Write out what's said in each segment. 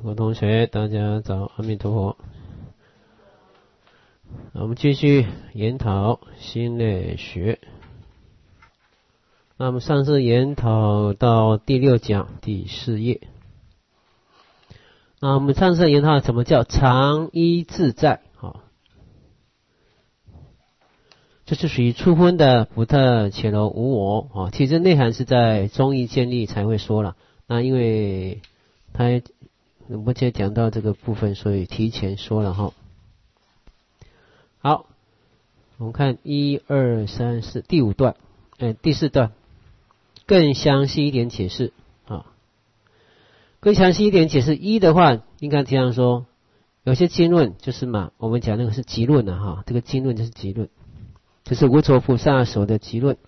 各位同学，大家早，阿弥陀佛。我们继续研讨心类学。那么上次研讨到第6讲第4页。那我们上次研讨什么叫常依自在？这是属于初分的不特伽罗无我。其实内涵是在中义建立才会说了。那因为他目前讲到这个部分，所以提前说了哈。好，我们看1、2、3、4第5段，第4段更详细一点解释啊。更详细一点解释一的话，应该这样说：有些经论就是嘛，我们讲那个是集论的哈，这个经论就是集论，就是无着菩萨所的集论。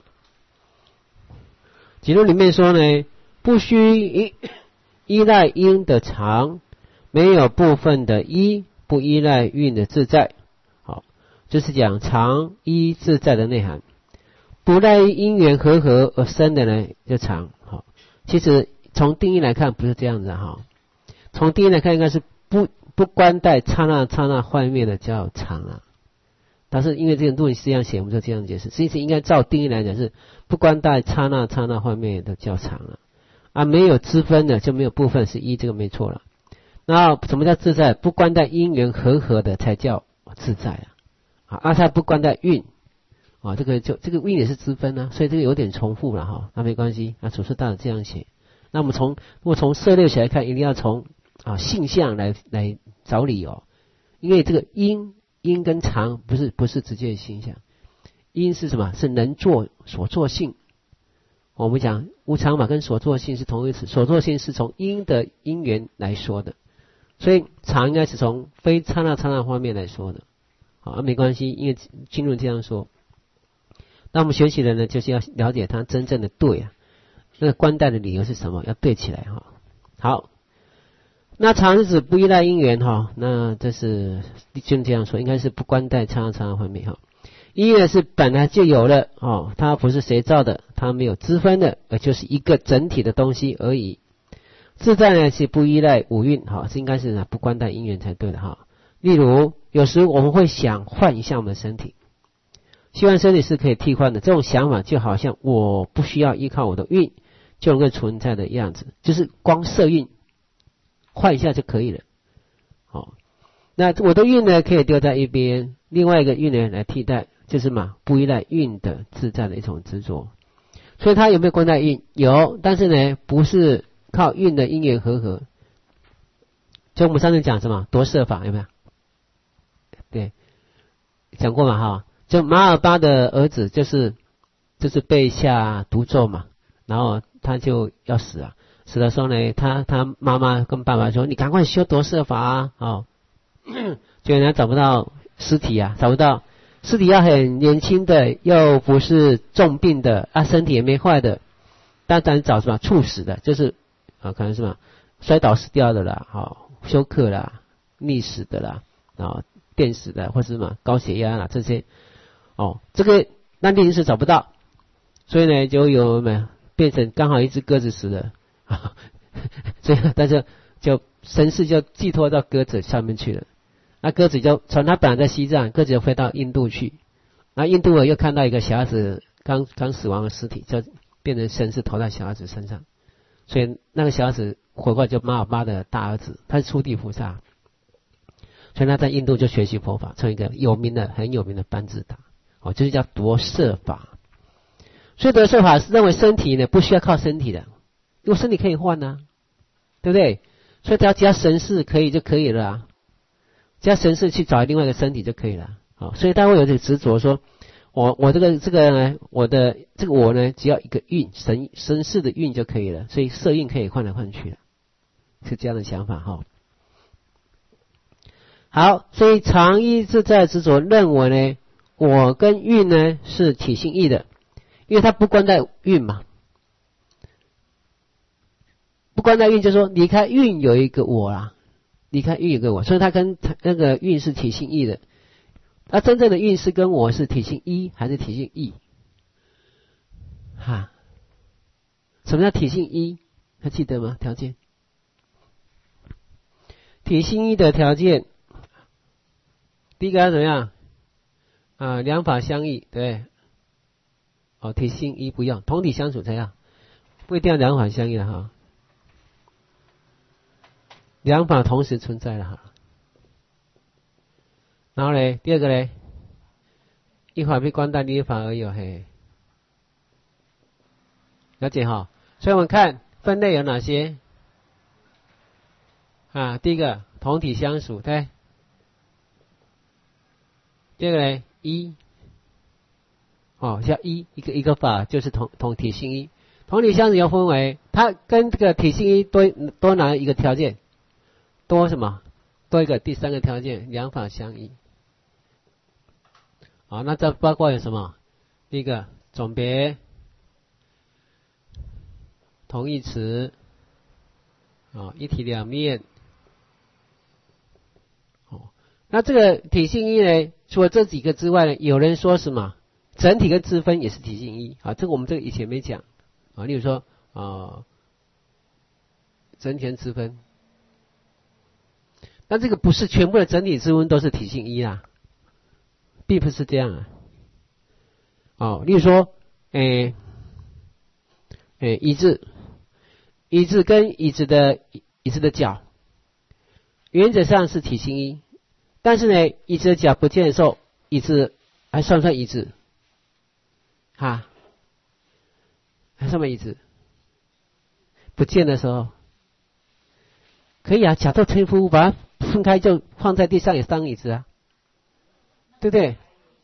集论里面说呢，不须依赖因的常，没有部分的依，不依赖蕴的自在。好，就是讲常依自在的内涵。不赖因缘和合而生的呢，就常。好，其实从定义来看不是这样子哈。从定义来看，应该是不关待刹那刹那幻灭的叫常啊。但是因为这个论是这样写，我们就这样解释。其实应该照定义来讲是不关待刹那刹那幻灭的叫常啊。没有支分的就没有部分是一，这个没错了。那什么叫自在？不关待因缘和合的才叫自在啊。它不关待蕴啊，这个蕴也是支分啊，所以这个有点重复了哈。那没关系，那祖师大师这样写。那我们如果从涉猎起来看，一定要从性相来找理由，因为这个因跟常不是直接的性相，因是什么？是能作所作性。我们讲无常法跟所作性是同义词，所作性是从因的因缘来说的，所以常应该是从非刹那刹那方面来说的。好，没关系，因为经论这样说。那我们学习的呢，就是要了解它真正的对啊，那个关待的理由是什么，要对起来哈。好，那常是指不依赖因缘哈，那这是就这样说，应该是不关待刹那刹那方面哈。因缘是本来就有了它不是谁造的，它没有支分的，而就是一个整体的东西而已。自在呢是不依赖五蕴这应该是不关待因缘才对的哈。例如有时我们会想换一下我们的身体，希望身体是可以替换的，这种想法就好像我不需要依靠我的蕴就能够存在的样子，就是光色蕴换一下就可以了。那我的蕴呢可以丢在一边，另外一个蕴呢来替代，就是不依赖蕴的自在的一种执着。所以它有没有关待蕴？有，但是呢不是靠蕴的因缘和合。就我们上次讲什么夺舍法有没有？对，讲过嘛哈。就马尔巴的儿子就是被下毒咒嘛，然后他就要死啊。死的时候呢，他妈妈跟爸爸说：“你赶快修夺舍法啊！”结果人家找不到尸体啊，找不到尸体，要很年轻的，又不是重病的身体也没坏的，当然找什么猝死的，就是可能是什么摔倒死掉的啦，休克啦，溺死的啦，电死的，或是什么高血压啦这些。这个那定是找不到，所以呢就有变成刚好一只鸽子死了，所以大家就神识就寄托到鸽子上面去了。那鸽子就从它本来在西藏，鸽子就飞到印度去，那印度人又看到一个小孩子刚死亡的尸体，就变成神识投在小孩子身上，所以那个小孩子活过来就马尔巴的大儿子，他是初地菩萨，所以他在印度就学习佛法，成为一个很有名的班智达。就是叫夺舍法。所以夺舍法是认为身体呢不需要靠身体的，因为身体可以换对不对？所以只要神识可以就可以了只要神识去找另外一个身体就可以了。所以他会有这个执着说，我这个呢，我的这个我呢，只要一个蕴神识的蕴就可以了，所以色蕴可以换来换去了，是这样的想法好，所以常依自在执着认为呢，我跟蕴呢是体性异的，因为它不关在蕴嘛，不关在蕴就是说离开蕴有一个我啦，离开蕴有一个我，所以它跟那个蕴是体性异的。那真正的蕴是跟我是体性一还是体性异？什么叫体性一？还记得吗？条件体性一的条件，第一个要怎么样？两法相异，对。体性一不用，同体相处才要，不一定要两法相异的哈。两法同时存在的哈。然后呢，第二个呢，一法被观待，另一法而有，嘿，了解哈。所以我们看分类有哪些？第一个同体相属，对。第二个呢，一。像一个法就是同体性一，同体相属要分为，它跟这个体性一多拿一个条件，多什么？多一个第三个条件，两法相异。那这包括有什么？第一个总别、同义词，一体两面。那这个体性一呢，除了这几个之外呢，有人说什么？整体跟支分也是体性一这个我们这个以前没讲例如说整体跟支分，但这个不是全部的整体支分都是体性一啦，并不是这样例如说椅子跟椅子的脚，原则上是体性一，但是呢，椅子的脚不见的时候，椅子还算不算椅子？还算不椅子？不见的时候，可以假作称呼，把它分开就放在地上也当椅子对不对？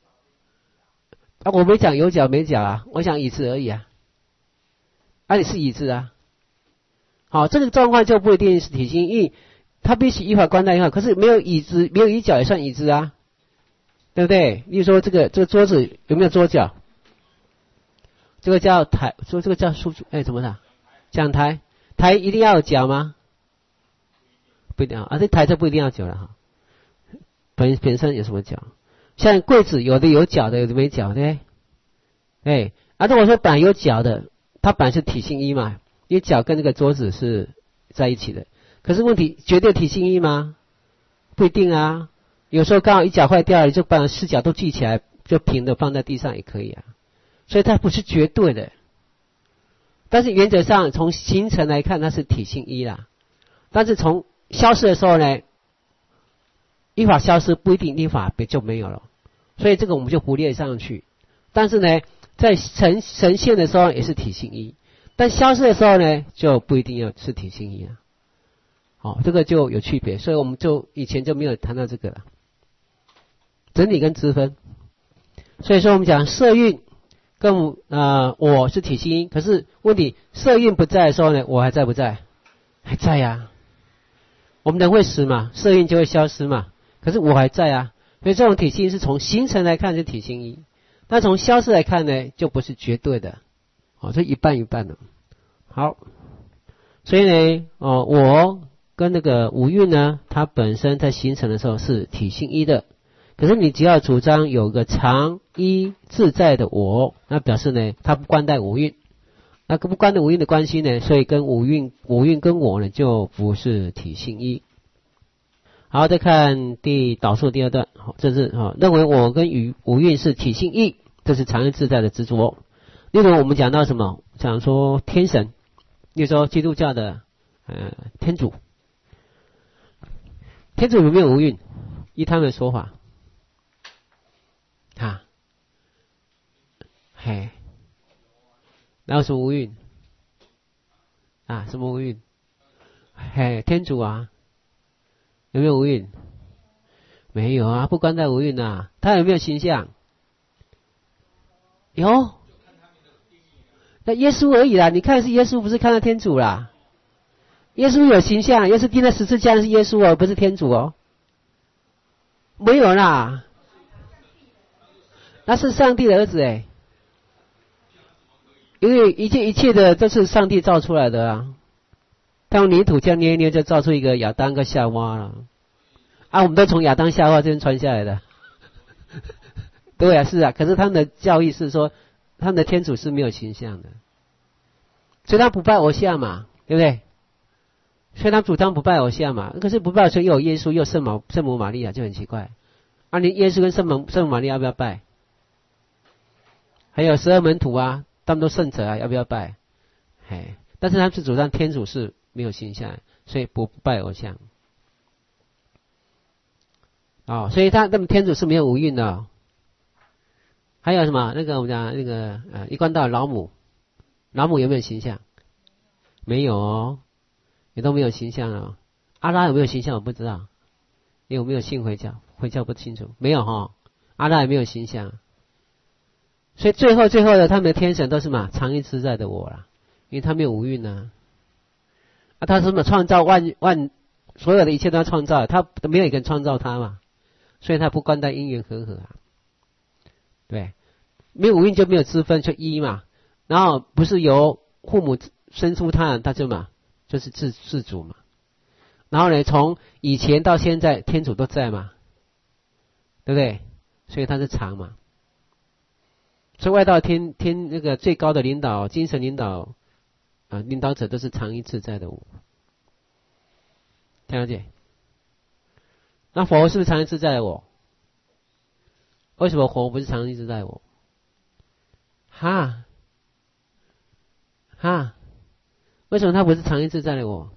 我没讲有脚没脚我讲椅子而已你是椅子好，这个状况就不一定是体性一，它必须依法观待一法，可是没有椅子，没有椅脚也算椅子对不对？例如说这个桌子有没有桌脚？这个叫台，说这个叫书怎么的？讲台，台一定要有脚吗？不一定这台就不一定要脚了本身有什么脚？像柜子有的有脚的，有的没脚的如果说本来有脚的，它本来是体性一嘛，因为脚跟这个桌子是在一起的。可是问题绝对体性一吗？不一定有时候刚好一脚坏掉了，就把四脚都系起来，就平的放在地上也可以所以它不是绝对的，但是原则上从形成来看，它是体性一啦。但是从消失的时候呢，依法消失不一定依法就没有了，所以这个我们就不列上去。但是呢，在呈现的时候也是体性一，但消失的时候呢，就不一定要是体性一这个就有区别，所以我们就以前就没有谈到这个了。整体跟支分，所以说我们讲色蕴跟我是体性一，可是问题色蕴不在的时候呢，我还在不在？还在我们人会死嘛，色蕴就会消失嘛，可是我还在所以这种体性是从形成来看是体性一，但从消失来看呢，就不是绝对的这一半一半的。好，所以呢我跟那个五蕴呢，它本身在形成的时候是体性一的，可是你只要主张有个常一自在的我，那表示呢，它不关待五蕴，那不关待五蕴的关系呢，所以跟五蕴跟我呢就不是体性一。好，再看导数第二段，这是认为我跟五蕴是体性一，这是常一自在的执着。例如我们讲到什么？讲说天神，例如说基督教的天主，天主有没有五蕴？依他们的说法哪有什么无蕴什么无蕴？天主有没有无蕴？没有不关在无蕴他有没有形象？有。那耶稣而已啦，你看是耶稣，不是看到天主啦。耶稣有形象，耶稣钉在十字架是耶稣不是天主没有啦，那是上帝的儿子因为一切的都是上帝造出来的他用泥土这样捏一捏，就造出一个亚当跟夏娃了我们都从亚当夏娃这边传下来的对是可是他们的教义是说他们的天主是没有形象的，所以他不拜偶像嘛，对不对所以他主张不拜偶像嘛。可是不拜偶像又有耶稣又圣母玛利亚，就很奇怪。啊，你耶稣跟圣母玛利亚要不要拜？还有12门徒啊，他们都圣者啊，要不要拜？嘿，但是他们是主张天主是没有形象，所以不拜偶像。哦，所以他们天主是没有五蕴的哦。还有什么？那个我们讲那个一贯道老母有没有形象？没有哦，也都没有形象哦。阿拉有没有形象？我不知道，因为我没有信回教，回教不清楚，没有哈、哦。阿拉也没有形象，所以最后的他们的天神都是嘛常意自在的我啦，因为他没有五蕴啊。啊，他什么创造所有的一切都要创造，他没有一个人创造他嘛，所以他不关待因缘和合啊。对，没有五蕴就没有支分，就一嘛。然后不是由父母生出他，他就嘛就是自主嘛。然后呢，从以前到现在，天主都在嘛，对不对？所以他是常嘛。所以外道天那个最高的领导，精神领导领导者都是常一自在的我。听了解？那佛是不是常一自在的我？为什么佛不是常一自在的我？为什么他不是常一自在的我？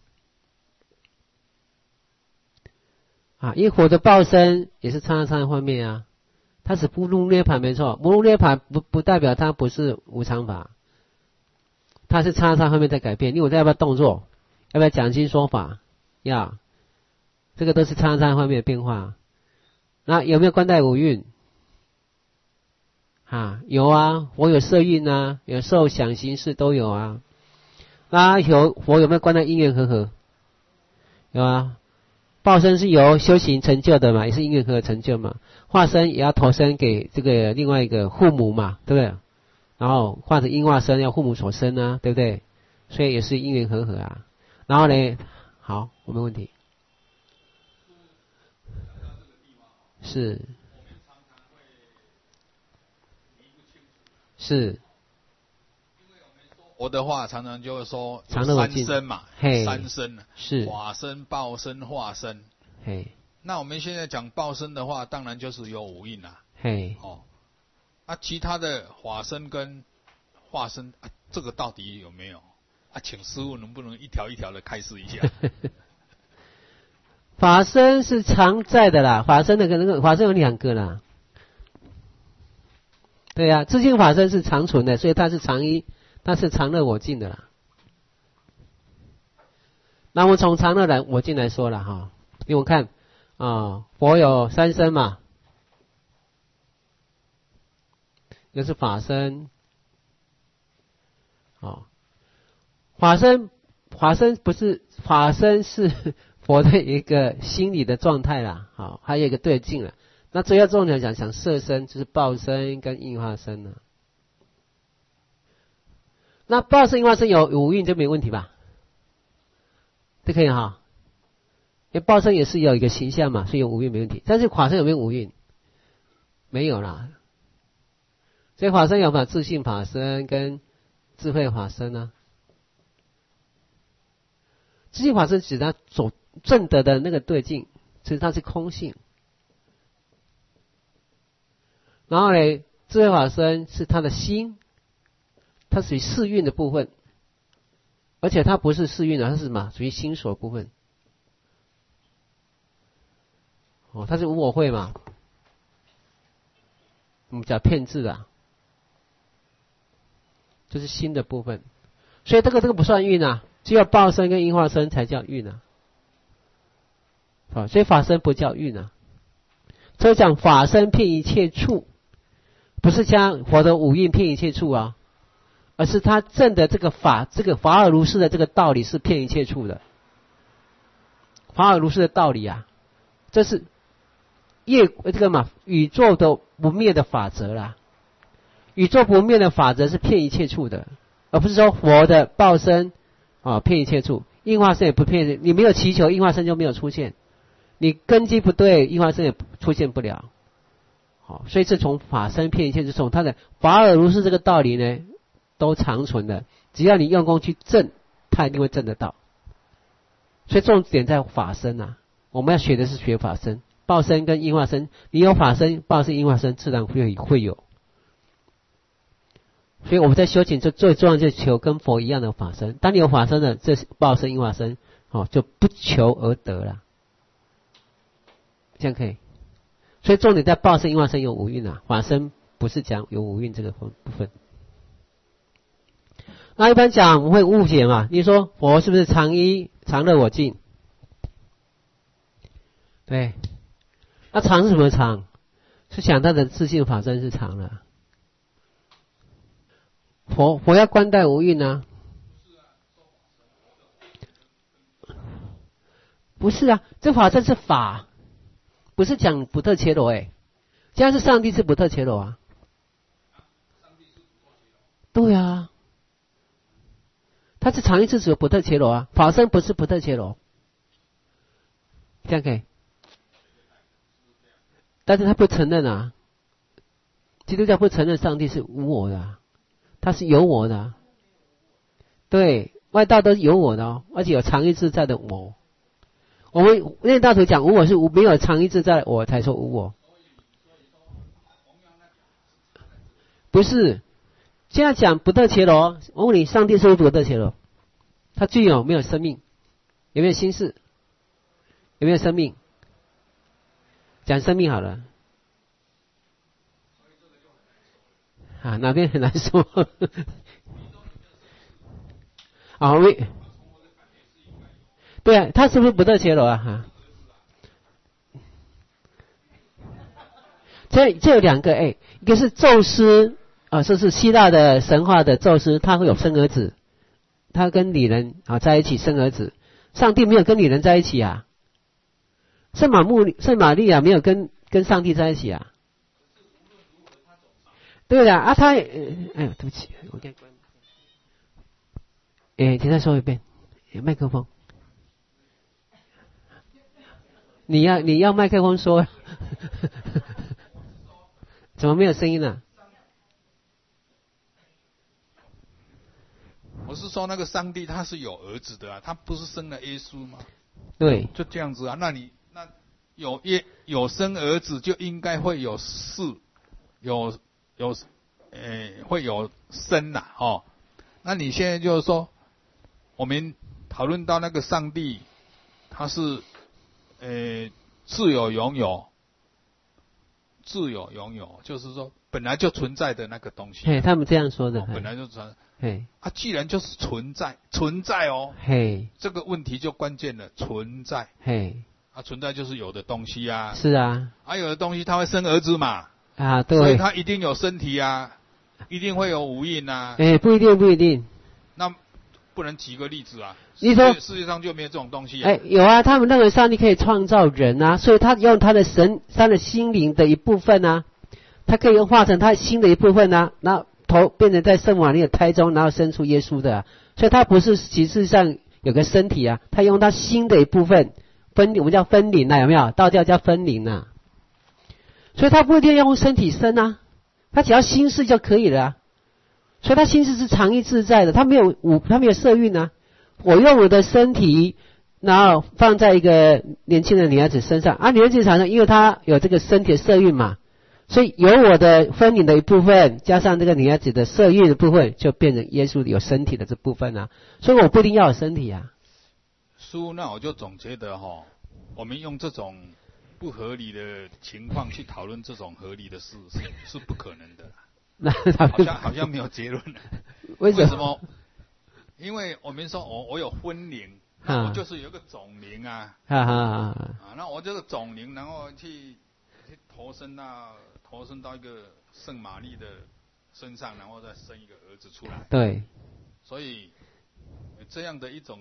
因为火的报身也是刹那刹那幻灭啊，它是不入涅盘没错，不入涅盘不代表它不是无常法，它是刹那刹那幻灭在改变。因为我在要不要动作，要不要讲经说法，要，这个都是刹那刹那幻灭的变化。那有没有关待五蕴？有啊，佛有色蕴啊，有受想行识都有啊。那佛有没有关待因缘和合？有啊。报身是由修行成就的嘛，也是因缘和合成就嘛。化身也要投身给这个另外一个父母嘛，对不对？然后化成因化身要父母所生啊，对不对？所以也是因缘和合啊。然后呢，好，我没问题。是。 佛的话常常就会说三身嘛，三身是法身、报身、化身。那我们现在讲报身的话，当然就是有五蕴啦。其他的法身跟化身这个到底有没有？请师父能不能一条一条的开示一下？ 法身是常在的啦，法身法身有2个啦。对啊，自性法身是常存的，所以它是常一。那是常乐我净的啦。那我从常乐我净来说了哈，因为我看佛有3身嘛，一个是法身，法身不是法身是佛的一个心理的状态啦，还有一个对境了。那主要重点讲色身，就是报身跟应化身呢。那报身因化身有五蕴就没问题吧？这可以哈，因为报身也是有一个形象嘛，所以有五蕴没问题。但是法身有没有五蕴？没有啦。所以法身有没有自性法身跟智慧法身呢？自性法身指他所证得的那个对境，其实它是空性。然后呢，智慧法身是他的心。它属于四蕴的部分，而且它不是四蕴它是什么？属于心所部分。它是无我慧嘛，我们讲骗字的，就是心的部分。所以这个不算蕴啊，只有报身跟因化身才叫蕴啊。所以法身不叫蕴啊。所以讲法身遍一切处，不是将佛的五蕴遍一切处啊。而是他证的这个法尔如是的这个道理是遍一切处的，法尔如是的道理啊，这是宇宙的不灭的法则啦。宇宙不灭的法则是遍一切处的，而不是说佛的报身遍一切处，应化身也不遍，你没有祈求，应化身就没有出现，你根基不对，应化身也出现不了。所以是从法身遍一切处，从他的法尔如是这个道理呢。都常存的，只要你用功去证，他一定会证得到。 所以重点在法身啊，我们要学的是学法身，报身跟因化身，你有法身、报身、因化身，自然会有。所以我们在修行最重要就是求跟佛一样的法身。当你有法身的，这是报身、因化身，就不求而得了，这样可以。所以重点在报身、因化身有五蕴啊，法身不是讲有五蕴这个部分。那一般讲我们会误解嘛，你说佛是不是常一常乐我净？对，那常是什么常？是讲他的自性法身是常了。佛要观待无蕴啊？不是啊，这法身是法，不是讲不特伽罗哎，现在是上帝是不特伽罗啊。对啊，他是常一自主不特伽罗啊，法身不是不特伽罗，这样可以。但是他不承认啊，基督教不承认上帝是无我的啊，他是有我的啊。对，外道都是有我的哦，而且有常一自在的我。我们念大图讲无我是无，没有常一自在的我才说无我。不是，现在讲不特伽罗，我问你，上帝是不是不特伽罗？他具有没有生命？有没有心事？有没有生命？讲生命好了。啊，哪边很难说？啊，对啊，他是不是不特伽罗啊？哈，这有两个哎，一个是宙斯啊，这是希腊的神话的宙斯，他会有生儿子，他跟女人啊在一起生儿子。上帝没有跟女人在一起啊，圣玛利亚没有跟上帝在一起啊。对的啊，他对不起，我给你关。请再说一遍，麦克风。你要麦克风说，怎么没有声音呢？ 我是说那个上帝他是有儿子的啊，他不是生了耶稣吗？ 对， 就这样子啊。那有生儿子就应该会有事，会有生呐哦。那你现在就是说，我们讨论到那个上帝，他是自有拥有，就是说本来就存在的那个东西。 他们这样说的， 本来就存在。既然就是存在哦，这个问题就关键了，存在。存在就是有的东西啊。 是啊。 有的东西它会生儿子嘛。 啊，对。 所以它一定有身体啊，一定会有五蕴啊。 不一定。 那不能举个例子啊？ 你说世界上就没有这种东西啊？ 有啊，他们认为上帝可以创造人啊，所以他用他的心灵的一部分啊，他可以化成他心的一部分啊，然后头变成在圣玛利亚胎中，然后生出耶稣的啊，所以他不是实质上有个身体啊，他用他心的一部分我们叫分灵啊，有没有？道教叫分灵啊，所以他不一定要用身体生啊，他只要心事就可以了啊。所以他心事是常一自在的，他没有色蕴啊。我用我的身体，然后放在一个年轻的女孩子身上啊，女孩子身上，因为她有这个身体的色蕴嘛，所以有我的分灵的一部分，加上这个女孩子的色蕴的部分，就变成耶稣有身体的这部分啊。所以我不一定要有身体啊。 那我就总结的我们用这种不合理的情况去讨论这种合理的事是不可能的。好像没有结论。为什么？因为我们说我有分灵，我就是有一个总灵啊。那我这个总灵，然后去投身到一个圣玛丽的身上，然后再生一个儿子出来。 对。 所以这样的一种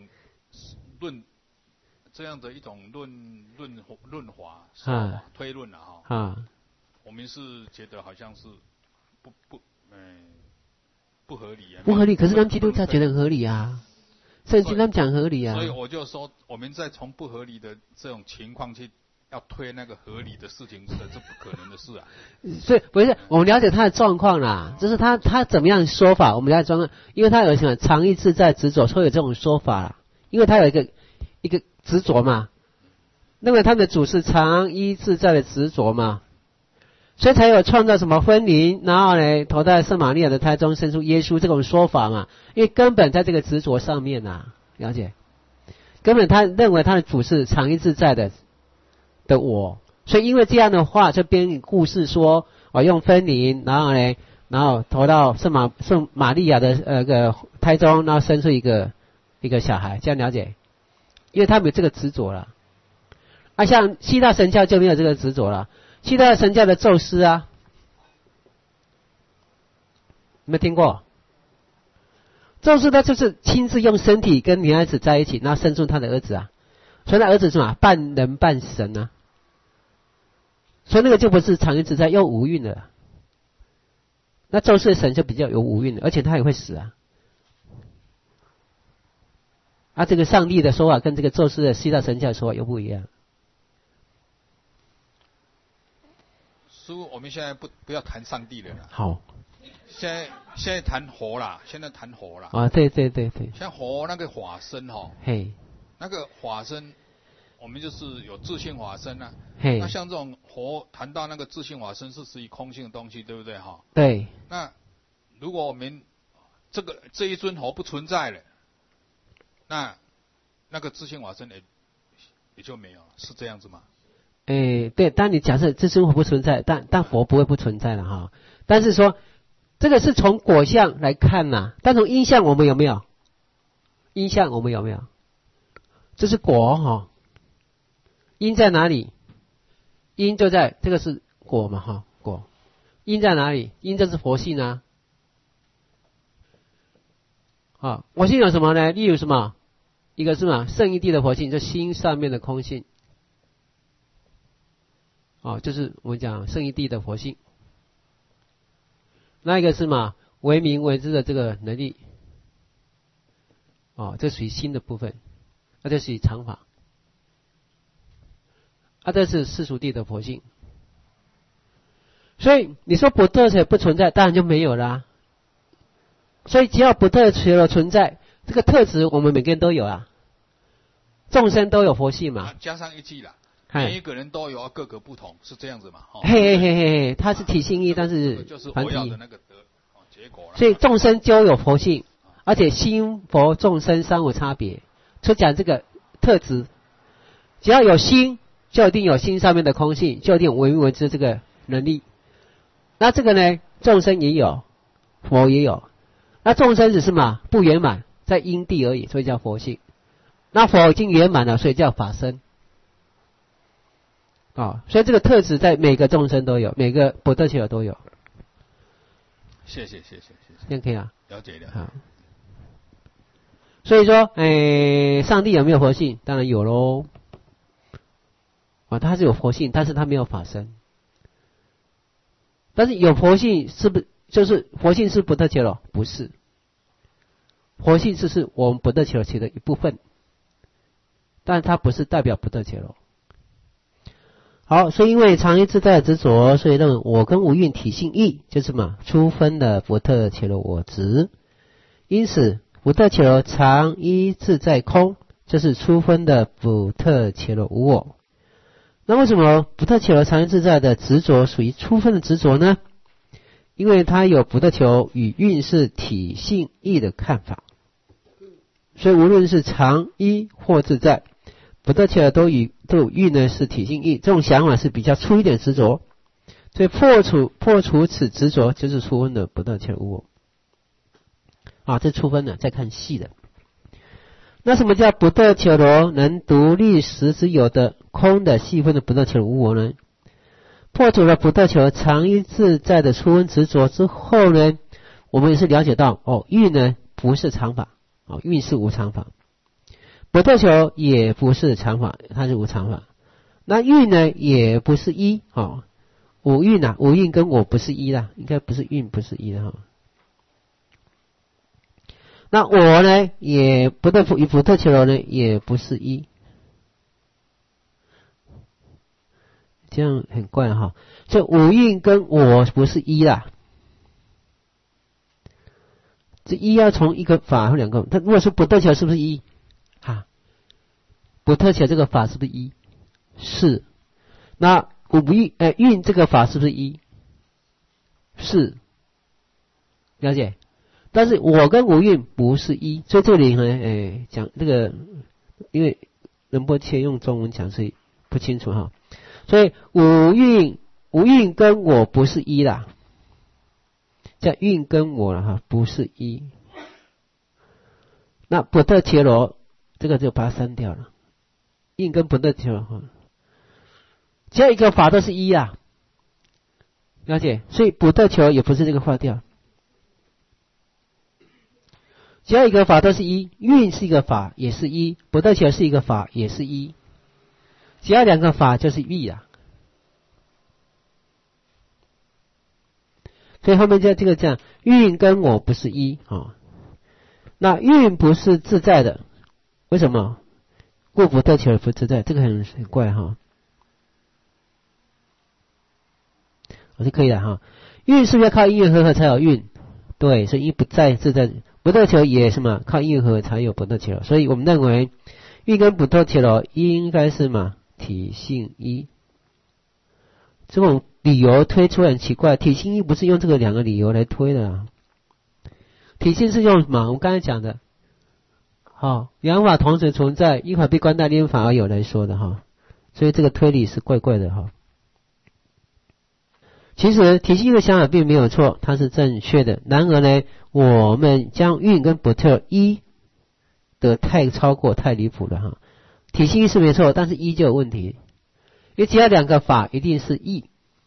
论法推论我们是觉得好像是不合理啊。 不合理，可是他们基督教觉得很合理啊，圣经他们讲合理啊。 所以我就说，我们再从不合理的这种情况去要推那个合理的事情，这不可能的事啊。 所以不是我们了解他的状况啦，就是他怎么样说法，我们了解状况，因为他有什么常意自在执着，所以有这种说法啦。因为他有一个执着嘛，认为他的主是常一自在的执着嘛，所以才有创造什么分灵，然后呢投在圣玛利亚的胎中生出耶稣这种说法嘛，因为根本在这个执着上面啊，了解？根本他认为他的主是常一自在的我，所以因为这样的话，就编故事说，用分灵，然后投到圣玛利亚的胎中，然后生出一个小孩，这样了解？因为他们有这个执着了。像希腊神教就没有这个执着了。希腊神教的宙斯啊，有没有听过？宙斯他就是亲自用身体跟女孩子在一起，然后生出他的儿子啊，所以那儿子是什么？半人半神啊，所以那个就不是常一自在，又无蕴的。那宙斯的神就比较有无蕴的，而且他也会死啊。这个上帝的说法跟这个宙斯的希腊神教的说法又不一样。 师父，我们现在不要谈上帝了啦。 好。 现在谈佛啦， 对。 像佛那个法身那个法身，我们就是有自性法身啊。那像这种佛谈到那个自性法身是属于空性的东西，对不对对。 那如果我们这一尊佛不存在了，那个自性法身也就没有了，是这样子吗？ 对，当你假设自性佛不存在，但佛不会不存在了但是说这个是从果相来看但从因相我们有没有？因相我们有没有？这是果因在哪里？因就在这个是果嘛果。因在哪里？因就是佛性佛性有什么呢？例如什么？一个是什么？圣义谛的佛性，就心上面的空性。就是我们讲圣义谛的佛性。那一个是什么？为明为知的这个能力。这属于心的部分，那这属于常法。这是世俗谛的佛性。所以你说不特伽罗不存在，当然就没有啦。所以只要不特伽罗存在，这个特质我们每个人都有众生都有佛性嘛。 加上一句啦，每一个人都有，各个不同，是这样子嘛？ 它是体性义，但是就是我要的那个结果。 所以众生就有佛性，而且心佛众生三无差别。就讲这个特质，只要有心，就一定有心上面的空性，就一定有为明为知这个能力。那这个呢，众生也有，佛也有。那众生只是不圆满，在因地而已，所以叫佛性。那佛已经圆满了，所以叫法身。所以这个特质在每个众生都有，每个不特伽罗都有。 谢谢。 这样可以了。 了解。 好。所以说，上帝有没有佛性？当然有喽。他是有佛性，但是他没有法身。但是有佛性是不是就是佛性是不特伽罗？不是。佛性只是我们不特伽罗其的一部分，但它不是代表不特伽罗。好，所以因为常一自在的执着，所以认为我跟无蕴体性异，就是初分的不特伽罗我执。因此不特伽罗常一自在空，就是初分的不特伽罗无我。那为什么不特伽罗常一自在的执着属于初分的执着呢？因为它有不特伽罗与蕴是体性异的看法，所以无论是常一或自在，不特伽罗都有蕴呢是体性异，这种想法是比较粗一点执着，所以破除此执着就是初分的不特伽罗无我。这初分呢，再看细的。那什么叫不特伽罗能独立实之有的空的细分的不特伽罗无我呢？破除了不特伽罗常一自在的初分执着之后呢，我们也是了解到蕴呢不是常法，蕴是无常法，不特伽罗也不是常法，它是无常法。那蕴呢也不是一无蕴无蕴跟我不是一啦，应该不是蕴不是一的那我呢也不特伽罗呢也不是一，这样很怪这无蕴跟我不是一啦，这一要从一个法或两个，它如果是不特伽罗是不是一不特伽这个法是不是一？是。那蕴这个法是不是一？是。了解？但是我跟无蕴不是一，所以这里呢，讲这个，因为仁波切用中文讲所以不清楚哈，所以无蕴跟我不是一啦，叫蕴跟我了哈，不是一。那不特伽罗这个就把它删掉了，蕴跟不特伽罗哈，只要一个法都是一啊，了解？所以不特伽罗也不是这个划掉。只要一个法都是一，蕴是一个法也是一，不特伽是一个法也是一，只要两个法就是一啊。所以后面这个讲蕴跟我不是一啊，那蕴不是自在的，为什么？故不特伽不自在，这个很怪哈。我是可以的哈。蕴是不是要靠因缘和合才有蕴？对，所以因不在自在。不特伽也什么靠因缘和才有不特伽，所以我们认为蕴跟不特伽应该是嘛体性一。这种理由推出很奇怪，体性一不是用这个两个理由来推的啊。体性是用什么？我们刚才讲的，两法同时存在，一法必观待另一法而有来说的哈，所以这个推理是怪怪的哈。其实体性一的想法并没有错，它是正确的。然而呢，我们将蕴跟不特一的太超过太离谱了哈。体性一是没错，但是一就有问题，因为只要两个法一定是一。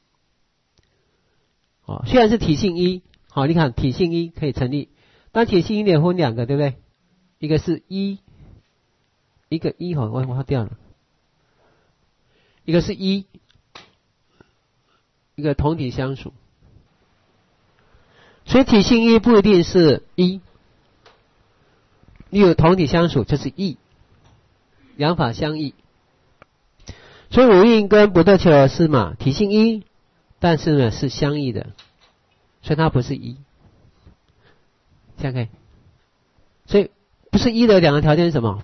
虽然是体性一，你看体性一可以成立，但体性一也分两个，对不对？一个是一，一个一我划掉了，一个是一。一个同体相属，所以体性一不一定是一，你有同体相属就是异，两法相异。所以无蕴跟不特伽是嘛体性一，但是呢是相异的，所以它不是一。这样可以？所以不是一的两个条件是什么？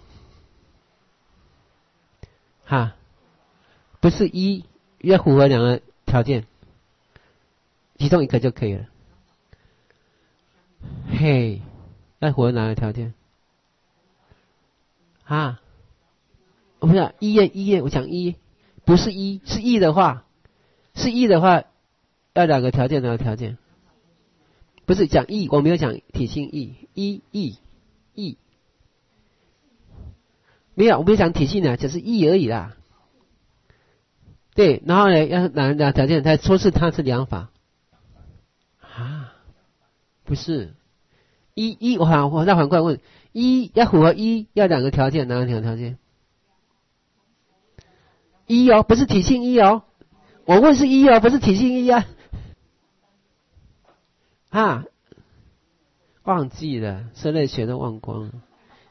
不是一，要符合两个条件。其中一个就可以了。要符合哪个条件？我不是一，我讲一，不是一，是一的话，要两个条件，哪个条件？不是讲一，我没有讲体性一，没有，我没有讲体性的，只是一而已啦。对，然后呢，要哪个条件？他说是它是两法。不是一，我再反过来问，一要符合一要两个条件，哪两个条件？一不是体性一我问是一不是体性一忘记了，社类学都忘光了。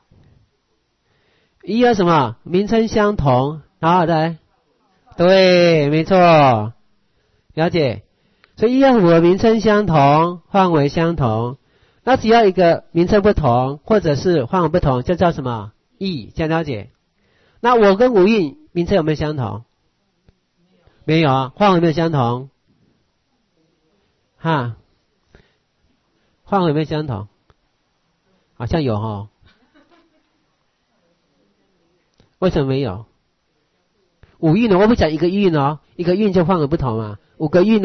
一要什么？名称相同，然后来，对，没错，了解。所以一要符合名称相同，范围相同。那只要一个名称不同，或者是范围不同，就叫什么异，这样了解？那我跟无蕴名称有没有相同？没有啊，范围有没有相同？范围有没有相同？好像有为什么没有？五蕴我不讲一个蕴一个蕴就范围不同嘛，五个蕴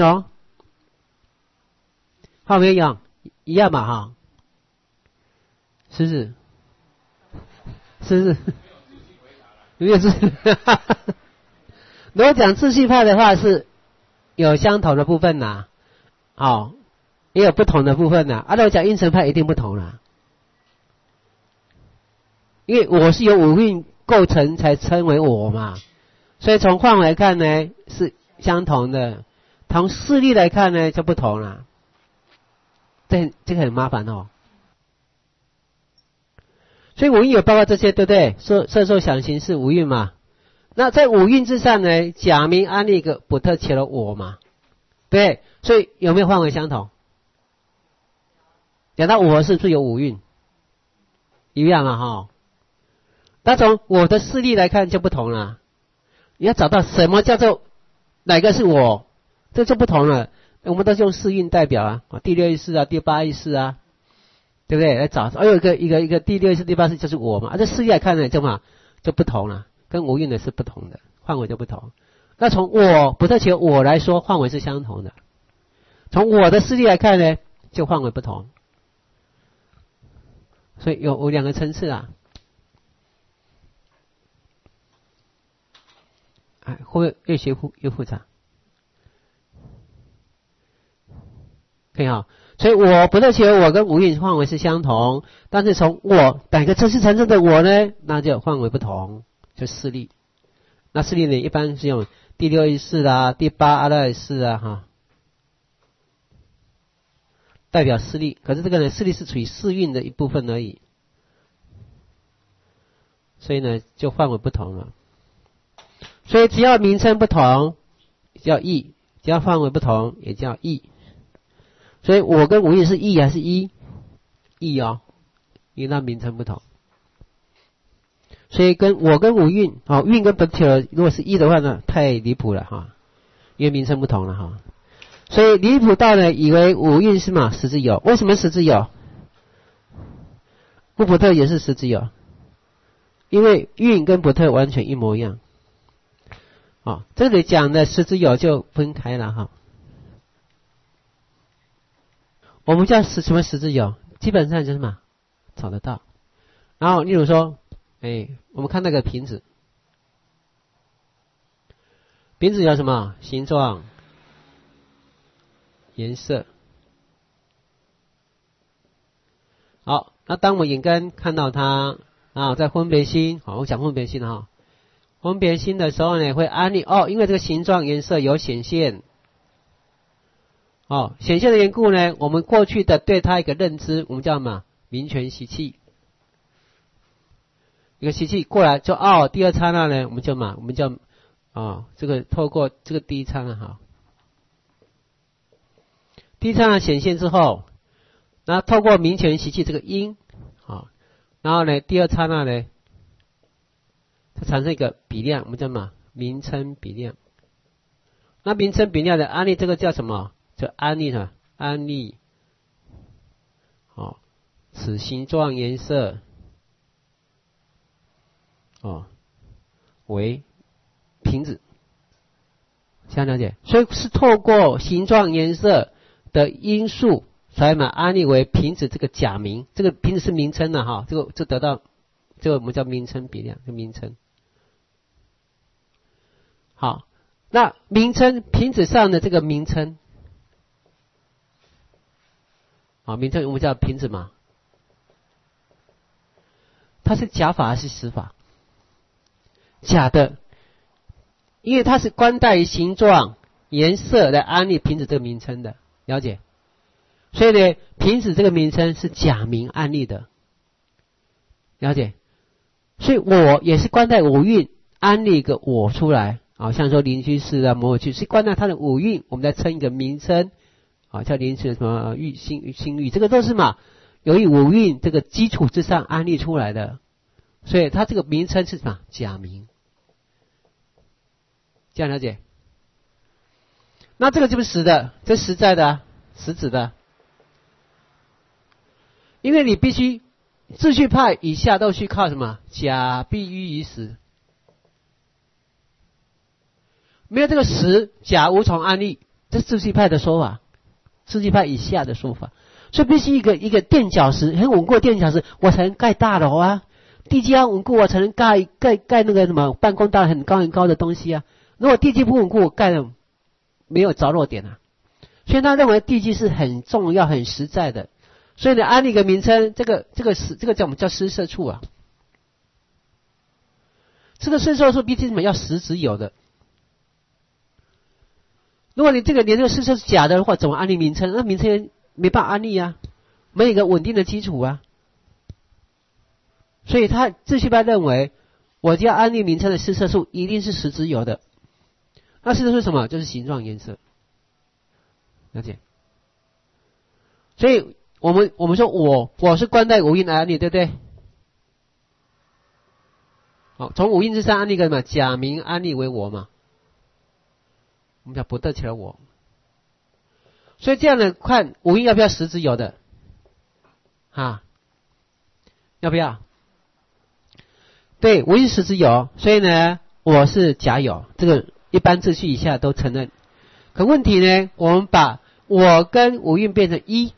范围一样嘛是不是？没有自信。如果讲自信派的话，是有相同的部分呐，也有不同的部分呐。如果讲阴沉派一定不同啦，因为我是由五蕴构成才称为我嘛，所以从范围来看呢是相同的，从势力来看呢就不同了。这个很麻烦所以五蕴有包括这些，对不对？色受想行识五蕴嘛。那在五蕴之上呢，假名安立一个不特伽罗我嘛，对，所以有没有范围相同？讲到我是不是有五蕴？一样嘛那从我的视力来看就不同了。你要找到什么叫做哪个是我，这就不同了。我们都是用视韵代表啊，第六意识啊，第八意识啊，对不对？来找，有一个第六意识、第八意识就是我嘛。这视力来看呢，就不同了，跟无韵的是不同的，范围就不同。那从我不特求我来说，范围是相同的。从我的视力来看呢，就范围不同。所以有两个层次啊。会不会越学越复杂？可以哈。所以我不特求我跟无韵范围是相同，但是从我哪个层次层次的我呢，那就范围不同，就视力。那视力呢，一般是用第六意识啦、第八阿赖耶识啊哈，代表视力。可是这个呢，视力是属于视韵的一部分而已，所以呢，就范围不同了。所以只要名称不同叫异，只要范围不同也叫异。所以我跟无韵是异还是一？异哦，因为它名称不同。所以我跟无韵，韵跟本体如果是一的话呢，太离谱了哈，因为名称不同了哈。所以离谱到呢，以为无韵是嘛实质有，为什么实质有？不普特也是实质有，因为韵跟普特完全一模一样。这里讲的实质有就分开了哈。我们叫什么实质有？基本上就是什么找得到。然后例如说，我们看那个瓶子，瓶子有什么形状、颜色。好，那当我们眼根看到它在分别心，我讲分别心哈。分别心的时候呢，会安立因为这个形状颜色有显现，显现的缘故呢，我们过去的对它一个认知，我们叫什么？名权习气。一个习气过来就第二刹那呢，我们叫这个透过这个第一刹那哈，第一刹那显现之后，那透过名权习气这个因然后呢，第二刹那呢，它产生一个比量，我们叫什么？名称比量。那名称比量的安立，这个叫什么？叫安立什么？安立此形状颜色为瓶子，想了解？所以是透过形状颜色的因素，才把安立为瓶子这个假名。这个瓶子是名称的哈，这个就得到这个我们叫名称比量，这个名称。好，那名称瓶子上的这个名称，名称我们叫瓶子嘛，它是假法还是实法？假的，因为它是观待于形状、颜色来安立瓶子这个名称的，了解？所以呢，瓶子这个名称是假名安立的，了解？所以我也是观待五蕴安立一个我出来。像说邻居是摩尔居是观待它的五蕴，我们再称一个名称叫临时什么欲心欲，这个都是嘛由于五蕴这个基础之上安立出来的，所以它这个名称是什么？假名，这样了解？那这个就是实的，这实在的实质的，因为你必须秩序派以下都需靠什么？假必喻于实。没有这个实，假无从安立，这是秩序派的说法，秩序派以下的说法。所以必须一个垫脚石，很稳固的垫脚石，我才能盖大楼啊。地基要稳固，我才能盖那个什么办公大楼很高很高的东西啊。如果地基不稳固，我盖的没有着落点啊。所以他认为地基是很重要、很实在的。所以呢，安立一个名称，这个叫我们叫施设处啊。这个施设处必须什么？要实质有的。如果你连这个施设是假的话，怎么安立名称？那名称没办法安立啊，没有一个稳定的基础啊。所以他秩序派认为，我要安立名称的施设处一定是实质有的。那施设处是什么？就是形状颜色，了解？所以我们说我是观待五蕴来安立，对不对？ 好，从五蕴之上安立一个什么？假名安立为我嘛。我们讲不得其了我。所以这样的看五蕴要不要实质有的？啊，要不要？对，五蕴实质有，所以呢，我是假有，这个一般秩序以下都承认。可问题呢，我们把我跟五蕴变成一，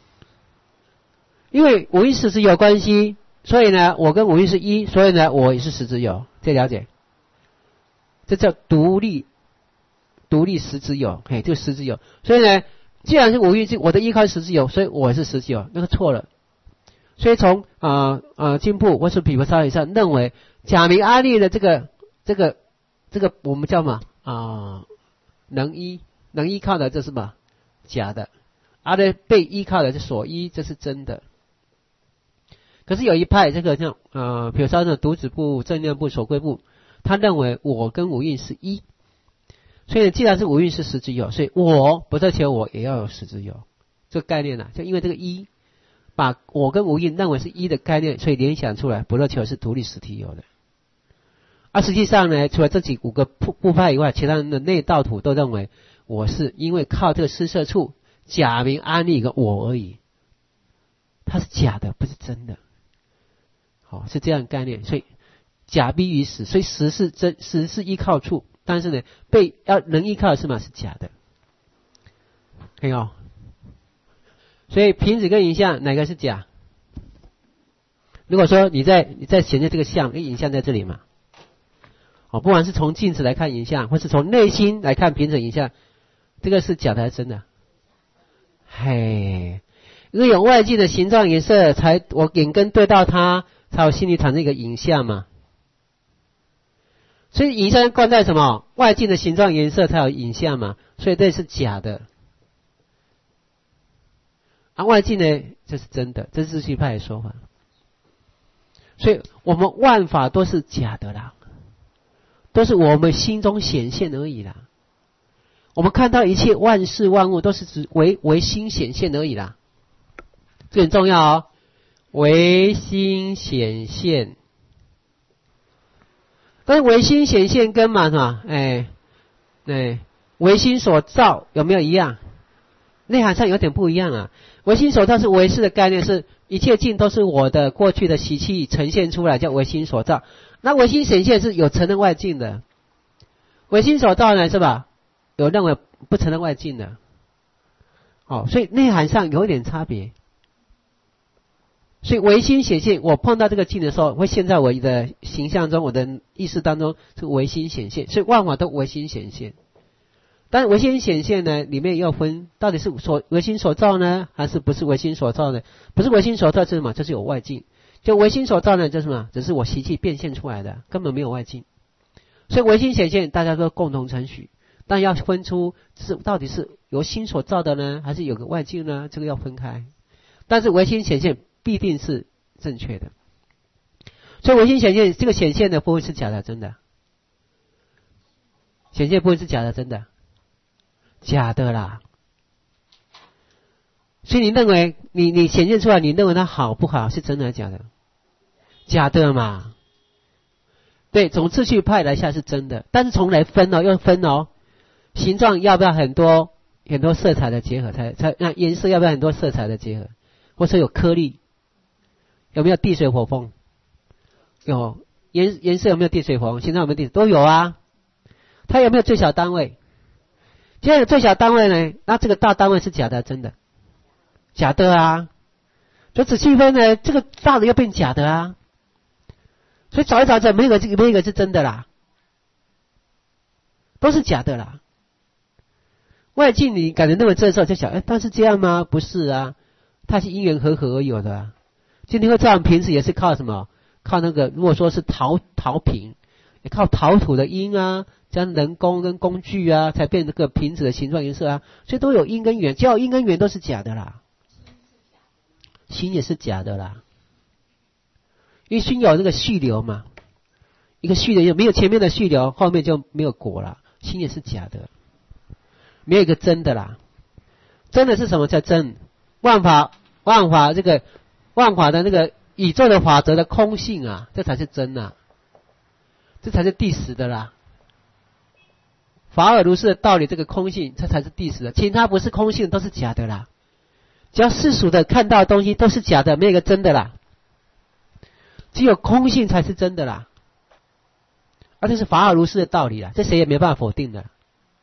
因为五蕴实质有关系，所以呢，我跟五蕴是一，所以呢，我也是实质有，这了解？这叫独立实质有，嘿，这个实质有。所以呢，既然是五蕴，我的依靠是实质有，所以我是实质有，那个错了。所以从经部或是毗婆沙以上认为假名安立的这个我们叫什么能依靠的这是什么假的，而被依靠的是所依，这是真的。可是有一派这个像比如说呢独子部、正念部、守归部，他认为我跟五蕴是一，所以既然是五蕴是实质有，所以我不得其我也要有实质有，这个概念就因为这个一。把我跟无蕴认为是一的概念，所以联想出来不乐求是独立实体有的。而实际上呢，除了这五个部派以外，其他人的内道土都认为我是因为靠这个施设处假名安立一个我而已，它是假的，不是真的。好，是这样的概念，所以假逼于实，所以实是真，实是依靠处，但是呢，能依靠的是嘛是假的，可以哦。所以瓶子跟影像哪个是假？如果说你在显现这个像，影像在这里嘛，不管是从镜子来看影像，或是从内心来看瓶子影像，这个是假的还是真的？嘿，因为有外境的形状颜色，才我眼根对到它，才有心里产生一个影像嘛。所以影像灌在什么？外境的形状颜色才有影像嘛，所以这是假的。外境呢，这是真的，这是秩序派的说法。所以我们万法都是假的啦，都是我们心中显现而已啦。我们看到一切万事万物都是指唯心显现而已啦，这很重要哦。唯心显现，但是唯心显现跟嘛什么？唯心所造有没有一样？内涵上有点不一样啊。唯心所造是唯识的概念，是一切境都是我的过去的习气呈现出来，叫唯心所造。那唯心显现是有承认外境的，唯心所造呢是吧？有认为不承认外境的。所以内涵上有一点差别。所以唯心显现，我碰到这个境的时候，会现在我的形象中，我的意识当中是唯心显现，所以万法都唯心显现。但是唯心显现呢，里面要分到底是唯心所造呢，还是不是唯心所造呢？不是唯心所造是什么？就是有外境。就唯心所造呢，就是什么？只是我习气变现出来的，根本没有外境。所以唯心显现大家都共同承许，但要分出到底是由心所造的呢，还是有个外境呢？这个要分开。但是唯心显现必定是正确的。所以唯心显现这个显现的部分是假的，真的。显现部分是假的，真的。假的啦，所以你认为你显现出来，你认为它好不好？是真的还是假的？假的嘛。对，从秩序派来下是真的，但是从来分要分形状要不要很多色彩的结合才那颜色要不要很多色彩的结合，或者有颗粒，有没有地水火风？有颜色有没有地水火风？形状有没有地都有啊。它有没有最小单位？既然有最小单位呢，那这个大单位是假的，真的，假的啊。所以只区分呢，这个大的又变假的啊。所以找一找，没有一个是真的啦，都是假的啦。外境你感觉认为这时候就想，但是这样吗？不是啊，它是因缘和合而有的啊。今天会这样瓶子也是靠什么？靠那个，如果说是陶瓶，也靠陶土的因啊。将人工跟工具啊，才变这个瓶子的形状颜色啊，所以都有因跟缘，只要因跟缘都是假的啦，心也是假的啦，因为心有那个续流嘛，一个续流没有前面的续流，后面就没有果了，心也是假的，没有一个真的啦，真的是什么叫真？万法这个万法的那个宇宙的法则的空性啊，这才是真啊。 这才是第十的啦。法尔如是的道理，这个空性，这才是第十的，其他不是空性都是假的啦。只要世俗的看到的东西都是假的，没有一个真的啦。只有空性才是真的啦。这是法尔如是的道理啦，这谁也没办法否定的。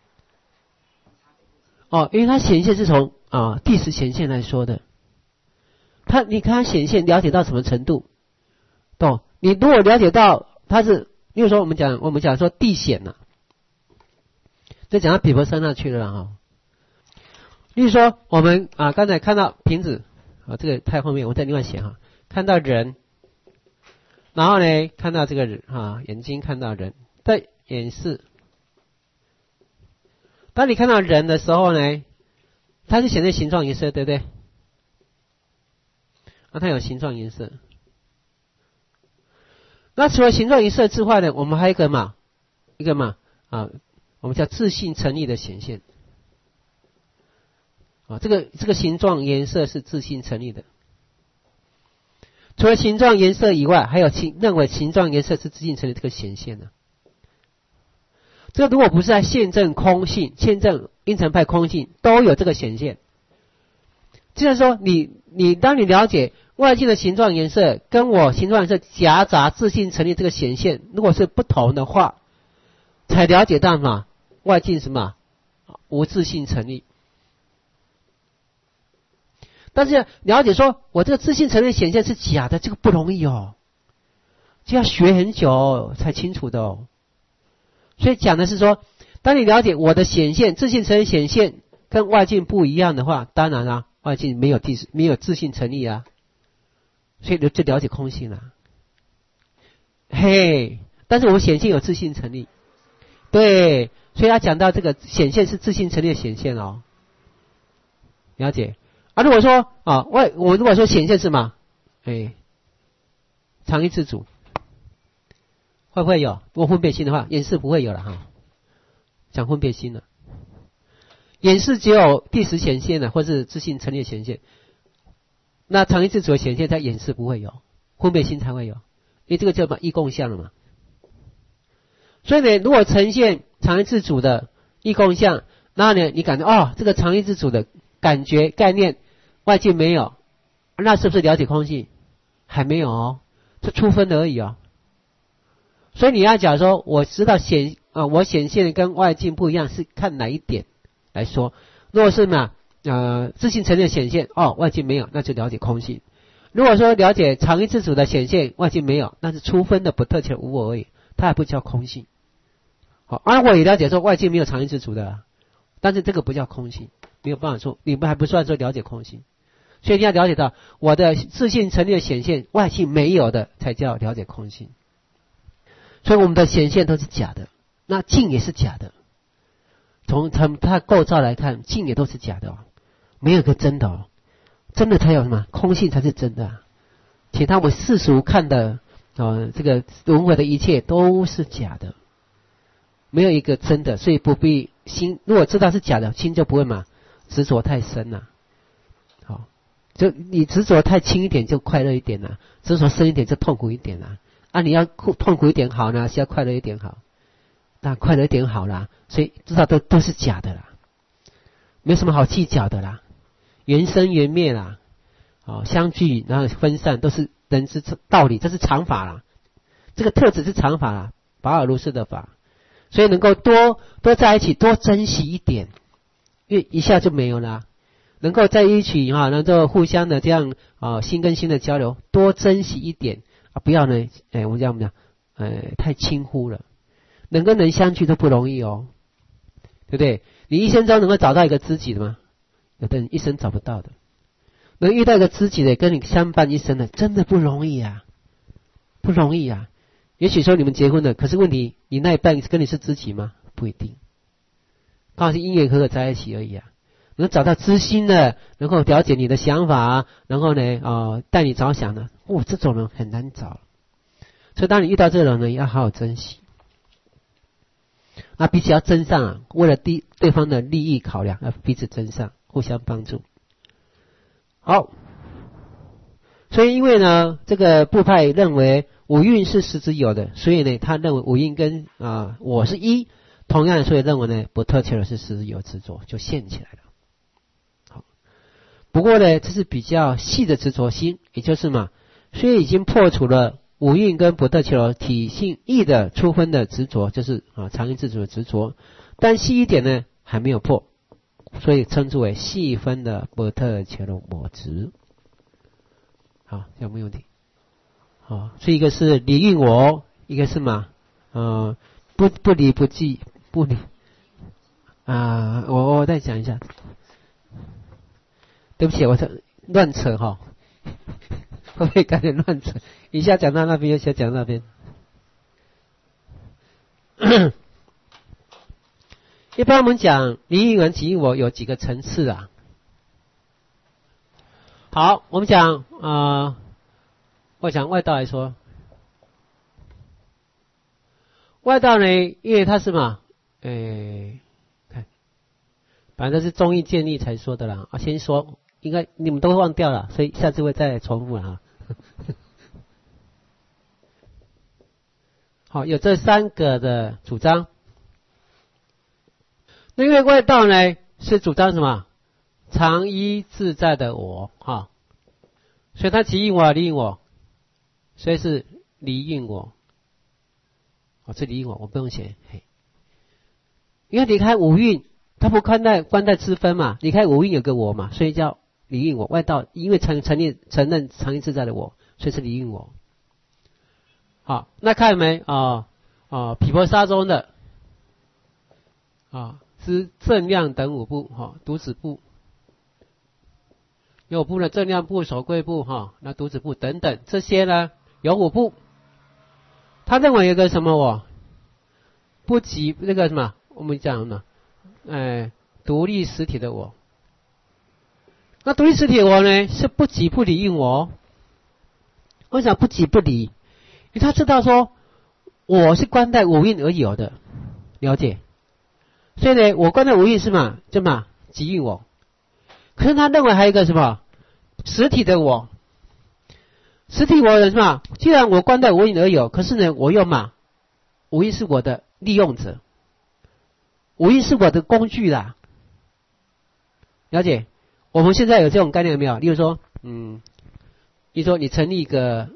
因为它显现是从第十显现来说的。你看它显现了解到什么程度？懂？你如果了解到它是，例如说我们讲说地显呐，这讲到比婆山那去了啦例如说我们刚才看到瓶子这个太后面，我再另外写看到人，然后呢看到这个人眼睛看到人，再演示。当你看到人的时候呢，它是显现形状颜色，对不对？它有形状颜色。那除了形状颜色之外呢，我们还有一个我们叫自性成立的显现。这个形状颜色是自性成立的。除了形状颜色以外，还有认为形状颜色是自性成立这个显现呢。这个如果不是在现证空性、现证因乘派空性都有这个显现。就是说当你了解外境的形状颜色跟我形状颜色夹杂自性成立这个显现，如果是不同的话，才了解到外境什么无自性成立。但是了解说我这个自性成立显现是假的，这个不容易就要学很久才清楚的所以讲的是说，当你了解我的显现自性成立显现跟外境不一样的话，当然啦，外境没有自性成立所以就了解空性了。但是我们显现有自性成立，对，所以他讲到这个显现是自性成立的显现了解。如果说我如果说显现是什么常一自主，会不会有？如果分别心的话，眼识不会有了讲分别心了。眼识只有第十显现的，或是自性成立的显现。那常一自主的显现在眼识不会有，分别心才会有，因为这个叫异共相了嘛。所以呢，如果呈现常一自主的异共相，然后呢，你感觉这个常一自主的感觉概念外界没有，那是不是了解空性？还没有这初分而已所以你要讲说我知道我显现跟外境不一样，是看哪一点来说。如果是自性成立的显现外境没有，那就了解空性。如果说了解常一自主的显现外境没有，那是初分的不特且无我而已，它还不叫空性。我也了解说外境没有常一自主的但是这个不叫空性，没有办法说，你们还不算说了解空性。所以你要了解到我的自性成立的显现外境没有的才叫了解空性。所以我们的显现都是假的，那境也是假的。从它构造来看，境也都是假的没有个真的真的才有什么空性才是真的其他我们世俗看的这个轮回的一切都是假的，没有一个真的。所以不必心，如果知道是假的，心就不会执着太深了就你执着太轻一点就快乐一点了，执着深一点就痛苦一点了你要痛苦一点好呢，是要快乐一点好，那快乐一点好啦。所以知道都是假的啦，没什么好计较的啦，缘生缘灭啦相聚然后分散都是人之道理，这是常法啦，这个特质是常法啦，法尔如是的法。所以能够多在一起，多珍惜一点，因为一下就没有啦。能够在一起能够互相的这样心跟心的交流，多珍惜一点不要呢我们讲太轻忽了。人跟人相聚都不容易对不对？你一生中能够找到一个知己的吗？有的人一生找不到的。能遇到一个知己的跟你相伴一生的，真的不容易不容易也许说你们结婚了，可是问题你那一半跟你是知己吗？不一定，刚好是因缘和合在一起而已能找到知心的，能够了解你的想法然后呢带你着想的这种人很难找。所以当你遇到这种人要好好珍惜彼此要争上为了对方的利益考量，要彼此争上，互相帮助。好， 所以因为呢，这个部派认为五蕴是实质有的，所以呢，他认为五蕴跟我是一，同样所以认为呢，不特切的是实质有执着，就现起来了。好，不过呢，这是比较细的执着心，也就是嘛，虽然已经破除了五蕴跟不特切罗体性义的初分的执着，就是常因自主的执着，但细一点呢，还没有破，所以称之为细分的不特切罗我执。好，有没有问题？好，所以一个是离蕴我，一个是嘛，不离不计不离我再讲一下，对不起，我乱扯哈，会不会感觉乱扯？一下讲到那边，一下讲到那边。一般我们讲离蕴跟即蕴我有几个层次啊。好，我们讲我讲外道来说，外道呢，因为它是嘛，看，反正是中医建立才说的啦。先说，应该你们都会忘掉了，所以下次会再重复了好，有这三个的主张。那因为外道呢是主张什么？常依自在的我哈，所以他即蕴我离蕴我，所以是离蕴我。这离蕴我不用写，因为离开五蕴，他不观待之分嘛，离开五蕴有个我嘛，所以叫离蕴我。外道因为承认常依自在的我，所以是离蕴我。好，那看没毗婆沙中的之正量等五部独子部。有部的正量部、守贵部那独子部等等，这些呢有五部。他认为有个什么我不及那个什么，我们讲呢，独立实体的我。那独立实体的我呢是不即不离蕴我。为什么不即不离？因为他知道说我是观待五蕴而有的，了解。所以呢，我观待五蕴是嘛，就嘛即蕴我。可是他认为还有一个什么实体的我，实体我的是嘛？既然我观待五蕴而有，可是呢，我又嘛，五蕴是我的利用者，五蕴是我的工具啦。了解？我们现在有这种概念没有？例如说，比如说你成立一个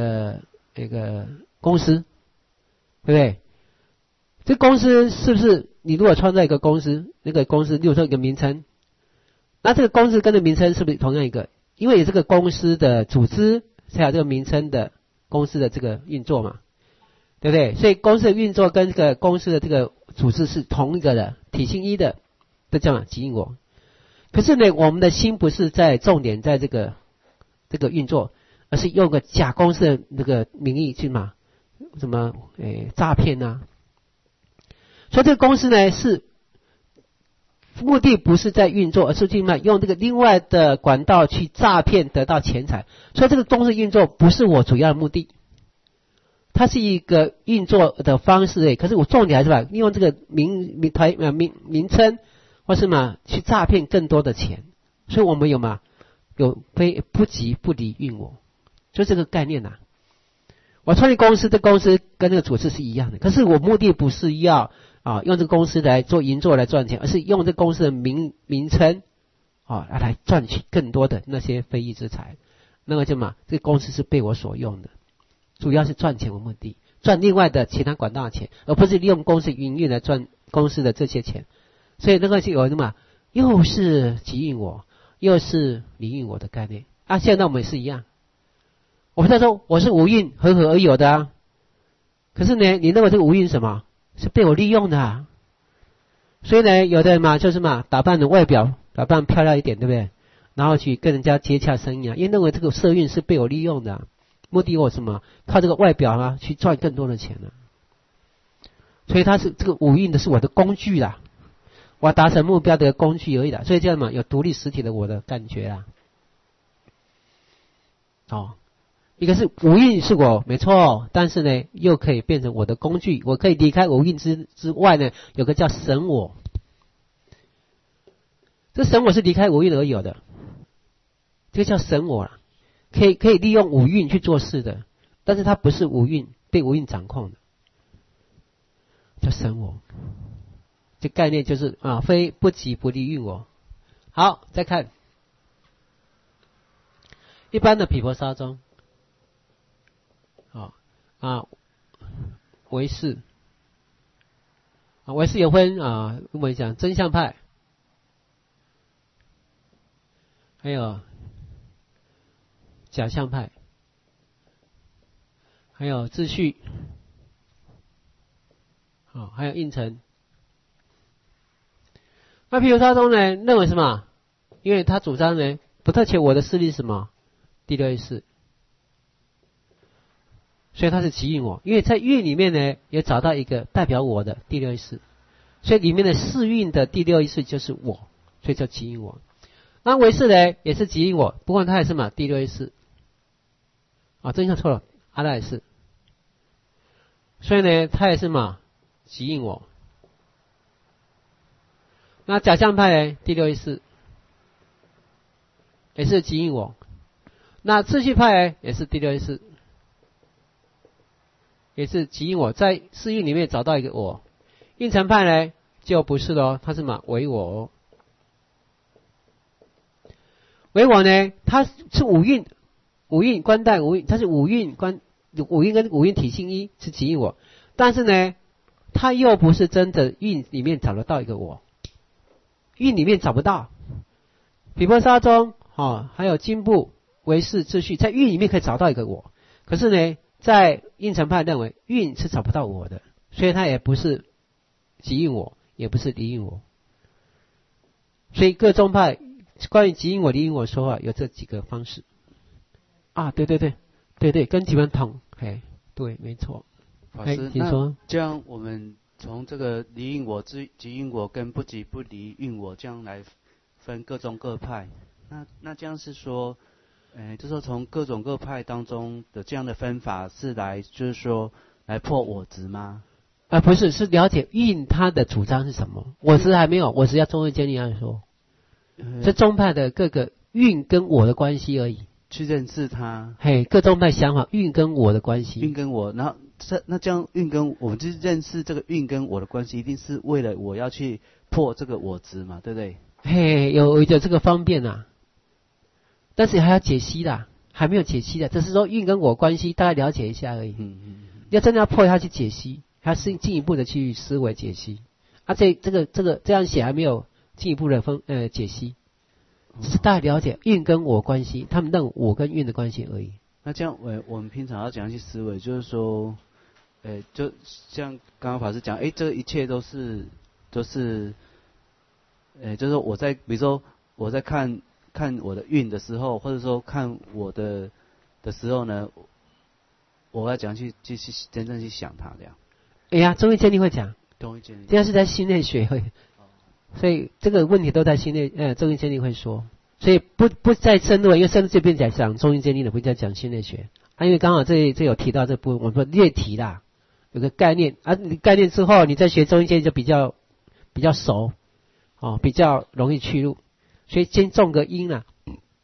公司，对不对？这公司是不是你如果创造一个公司，那个公司，例如说一个名称？那这个公司跟这名称是不是同样一个？因为有这个公司的组织，才有这个名称的公司的这个运作嘛，对不对？所以公司的运作跟这个公司的这个组织是同一个的，体性一的，都叫嘛即蕴我。可是呢，我们的心不是在重点在这个运作，而是用个假公司的那个名义去嘛，什么诈骗啊。所以这个公司呢是。目的不是在运作，而是去用这个另外的管道去诈骗得到钱财。所以这个公司运作不是我主要的目的，它是一个运作的方式可是我重点还是吧，利用这个名称或是嘛去诈骗更多的钱。所以我们有不即不离蕴我，就这个概念呐。我创立公司，这公司跟那个组织是一样的，可是我目的不是要用这个公司来做营作来赚钱，而是用这公司的名称来赚取更多的那些非义之财。那个就嘛，这个公司是被我所用的，主要是赚钱为目的，赚另外的其他管道的钱，而不是利用公司营运来赚公司的这些钱。所以那个就有什么，又是即蕴我，又是离蕴我的概念现在我们也是一样。我们在说我是五蕴合而有的可是呢，你认为这个五蕴是什么？是被我利用的所以呢，有的人嘛就是嘛打扮的外表打扮漂亮一点，对不对？然后去跟人家接洽生意因为认为这个色蕴是被我利用的目的我什么靠这个外表去赚更多的钱所以它是这个五蕴的是我的工具啦，我要达成目标的工具而已啦。所以这样嘛有独立实体的我的感觉一个是五蕴是我没错，但是呢又可以变成我的工具，我可以离开五蕴之外呢，有个叫神我。这神我是离开五蕴而有的，这个叫神我啦。 可以利用五蕴去做事的，但是它不是五蕴被五蕴掌控的，叫神我。这概念就是非不即不离运我。好，再看一般的毗婆沙宗，唯识唯识有分我们讲真相派，还有假象派，还有秩序，还有应成。那毗婆沙宗呢，认为什么？因为他主张呢，不特且我的势力是什么？第六意识，所以他是即应我。因为在蕴里面呢，也找到一个代表我的第六意识，所以里面的四蕴的第六意识就是我，所以叫即应我。那唯识呢，也是即应我，不过他也是嘛第六意识。真相错了，阿赖也是。所以呢，他也是嘛即应我。那假象派呢，第六意识也是即应我。那秩序派呢，也是第六意识，也是即应我，在四蕴里面找到一个我。应成派呢就不是咯，他是嘛唯我。唯我呢，它是五蕴观待五蕴，它是五蕴跟五蕴体性一是即应我，但是呢，它又不是真的蕴里面找得到一个我，蕴里面找不到。毗婆沙宗还有经部唯识秩序，在蕴里面可以找到一个我，可是呢，在应成派认为蕴是找不到我的，所以它也不是即应我，也不是离应我。所以各宗派关于即应我离应我说话有这几个方式对，跟几本同对，没错。 法师， 请说。 这样我们从这个离应我、即应我跟不即不离应我这样来分各宗各派，那这样是说，就是说从各种各派当中的这样的分法是来就是说来破我执吗？ 不是，是了解蕴他的主张是什么。我执还没有，我执要中庸建立来说，这宗派的各个蕴跟我的关系而已。 去认识它， 各宗派想法蕴跟我的关系， 蕴跟我，然后那这样蕴跟我们就是认识这个蕴跟我的关系，一定是为了我要去破这个我执嘛，对不对？ 有这个方便但是还要解析啦，还没有解析的，只是说蕴跟我关系大概了解一下而已。要真的要破，要去解析，还是进一步的去思维解析。这样写还没有进一步的解析。只是大概了解蕴跟我关系，他们认为我跟蕴的关系而已。 那这样我们平常要怎样去思维？就是说，就像刚刚法师讲，这个一切都是，就是说比如说我在看我的蕴的时候，或者说看我的时候呢，我要怎样去真正去想它这样？ 中医鉴定会讲， 中医鉴定， 这样是在心内学会。所以这个问题都在心内，中医鉴定会说，所以不再深入，因为深入这边讲中医鉴定的，不再讲心内学因为刚好这有提到这部分，我们说略提啦，有个概念你概念之后，你再学中医鉴定就比较熟比较容易去入，所以先种个因啦，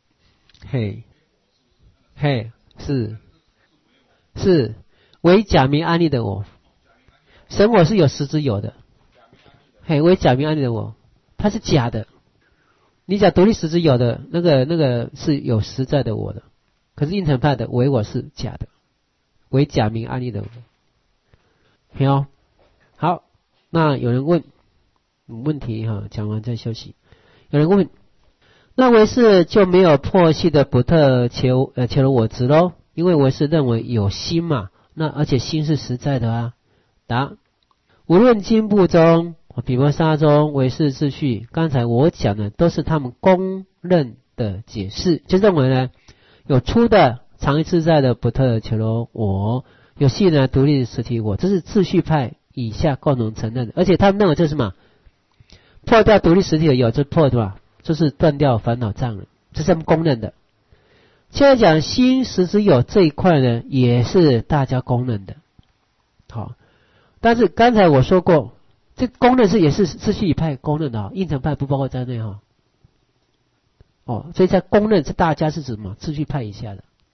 是为假名安立的我，神我是有实质有的。为假名安立的我，它是假的。你讲独立实质有的那个是有实在的我的，可是应成派的唯我是假的，为假名安立的我。好，那有人问问题讲完再休息。有人问，那唯识就没有破系的不特且了我执咯？因为唯识认为有心嘛，那而且心是实在的答：无论经部中。毗婆沙宗唯识秩序，刚才我讲的都是他们公认的解释，就认为呢，有粗的常一自在的不特且了我，有细的独立的实体我，这是秩序派以下共同承认的，而且他们认为这是什么？破掉独立实体的有，就破对吧？就是断掉烦恼障了，这是他们公认的。现在讲心实之有这一块呢，也是大家公认的。但是刚才我说过。这公认也是秩序派公认的应成派不包括在内所以在公认是大家是指什么？秩序派以下的，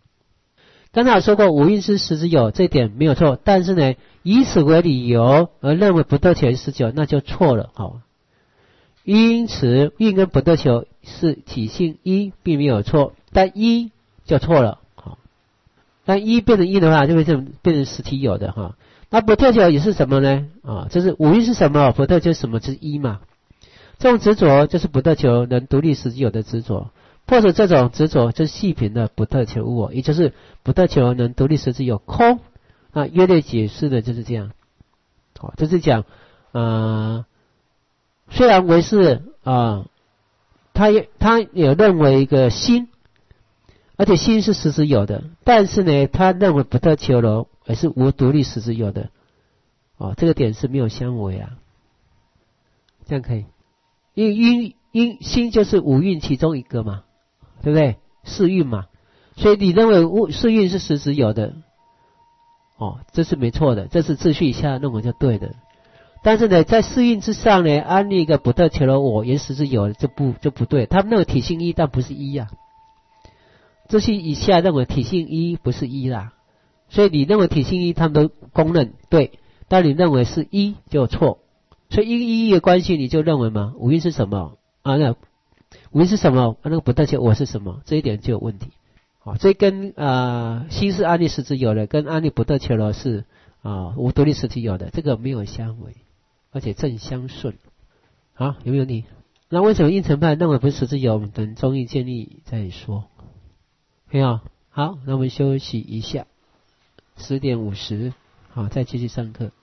刚才有说过五蕴是实之有，这一点没有错，但是呢，以此为理由而认为不得求实之有，那就错了。好，因此蕴跟不得求是体性一，并没有错，但一就错了。好，但一变成一的话，就会变成实体有的哈。那不得求也是什么呢？就是五蕴是什么？不得求什么之一嘛？这种执着就是不得求能独立实之有的执着。或者这种执着就是细品的不得求无我，也就是不得求能独立实之有空。约略解释的就是这样。好，就是讲虽然唯识他也认为一个心，而且心是实之有的，但是呢，他认为不得求了也是无独立实之有的。这个点是没有相违啊，这样可以。因心就是五蕴其中一个嘛。对不对？四蕴嘛，所以你认为四蕴是实之有的，这是没错的，这是秩序以下认为就对的。但是呢，在四蕴之上呢，安立一个不得求了我原实之有的就不对，他们认为体性一，但不是一啊。秩序以下认为体性一不是一啦，所以你认为体性一，他们都公认对，但你认为是一就错。所以一的关系，你就认为嘛，五蕴是什么那五蕴是什么？那个不得求我是什么？这一点就有问题。所以跟心是安立实之有的，跟安立不得求了是无独立实体有的，这个没有相违，而且正相顺。好，有没有你？那为什么应成派认为不是实之有？等中义建立再说。没有？好，那我们休息一下，10:50，好，再继续上课。